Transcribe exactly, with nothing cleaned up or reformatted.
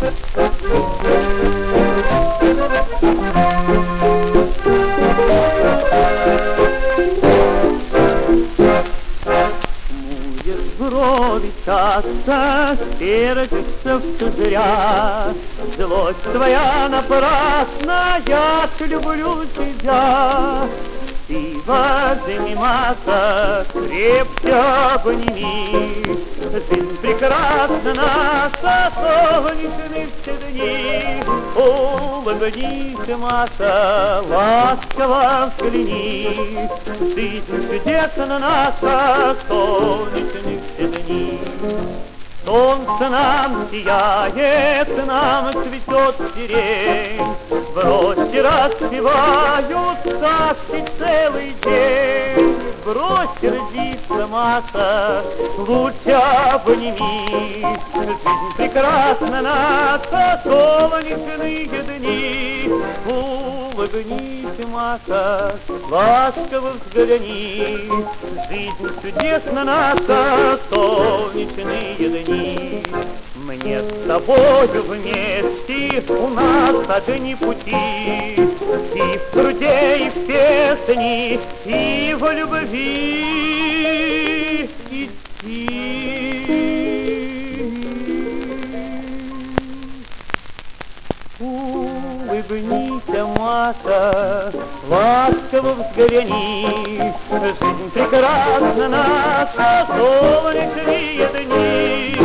Брови часто сердится все зря, злость твоя напрасна, я ж люблю тебя. Ты возьми, Маша, крепче обними, жизнь прекрасна наша, солнечные все дни. Улыбнись, Маша, ласково взгляни, жизнь чудесна наша, солнечные все дни. Солнце нам сияет, нам цветет сирень, в роще распевают пташки целый день. Брось сердиться, Маша, лучше обними, жизнь прекрасна наша, солнечные дни. Улыбнись, Маша, ласково взгляни, жизнь чудесна наша, солнечные дни. Мне с тобою вместе у нас одни пути, и в труде, и в песне, и в любви идти. Улыбнись, Маша, ласково взгляни, жизнь прекрасна наша, солнечные дни.